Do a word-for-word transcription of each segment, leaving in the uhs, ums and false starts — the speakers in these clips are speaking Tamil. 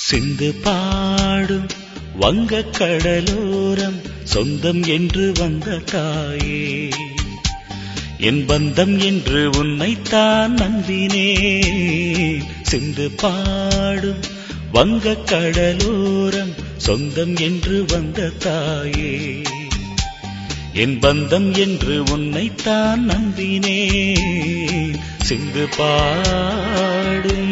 சிந்து பாடும் வங்கக் கடலோரம் சொந்தம் என்று வந்த தாயே, என் பந்தம் என்று உன்னைத்தான் நம்பினேன். சிந்து பாடும் வங்கக் கடலோரம் சொந்தம் என்று வந்த தாயே, என் பந்தம் என்று உன்னைத்தான் நம்பினேன். சிந்து பாடும்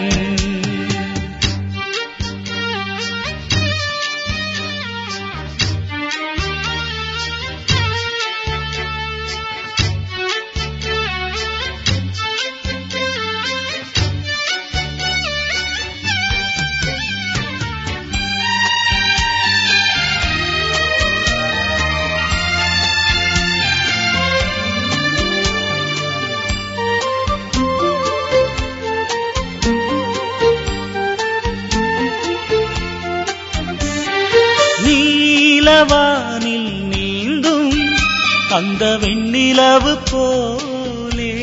நீலவானில் நீந்தும் அந்த வெண்ணிலவு போலே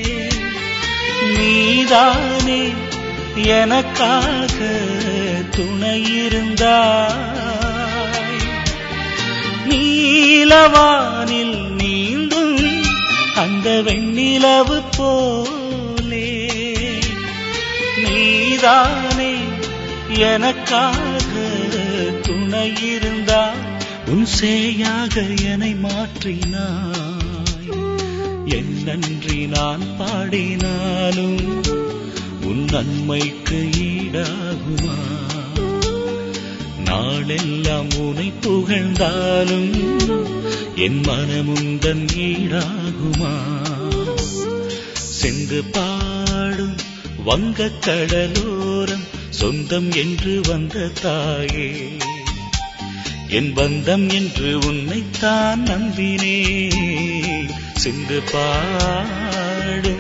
நீதானே எனக்காக துணையிருந்தாய். நீலவானில் நீந்தும் அந்த வெண்ணிலவு போலே நீதானே எனக்காக துணையிருந்தாய். உன் சேயாக என்னை மாற்றினாய். என் நன்றி நான் பாடினாலும் உன் நன்மைக்கு ஈடாகுமா? நாளெல்லாம் உனை புகழ்ந்தாலும் என் மனமுந்தன் ஈடாகுமா? சிந்து பாடும் வங்கக் கடலோரம் சொந்தம் என்று வந்த தாயே, என் பந்தம் என்று உன்னைத்தான் நம்பினேன். சிந்து பாடும்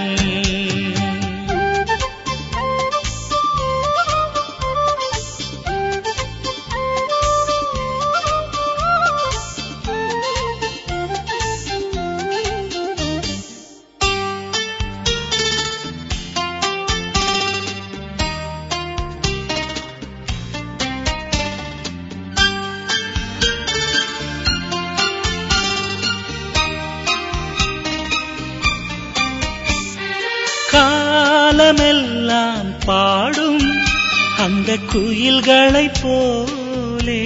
காலமெல்லாம் பாடும் அந்த குயில்களைப் போலே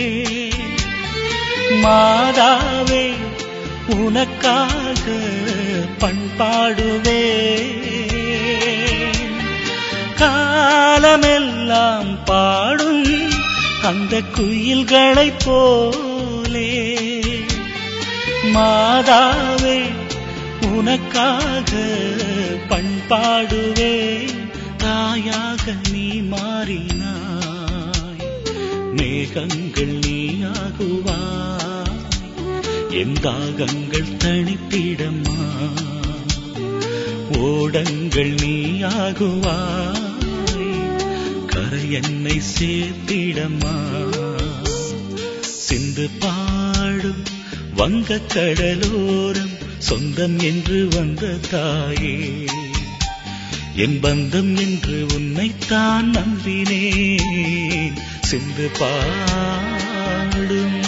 மாதாவே உனக்காக பண்பாடுவே. காலமெல்லாம் பாடும் அந்த குயில்களைப் போலே மாதாவே உனக்காக பண்பாடுவே. தாயாக நீ மாறினாய், மேகங்கள் நீயாகுவாய். என் தாகங்கள் தணித்திடமா, ஓடங்கள் நீயாகுவாய். கரை என்னை சேர்த்திடமா. சிந்து பாடும் வங்கக் கடலோரம் சொந்தம் என்று வந்த தாயே, என் பந்தம் என்று உன்னைத்தான் நம்பினேன். சிந்து பாடும்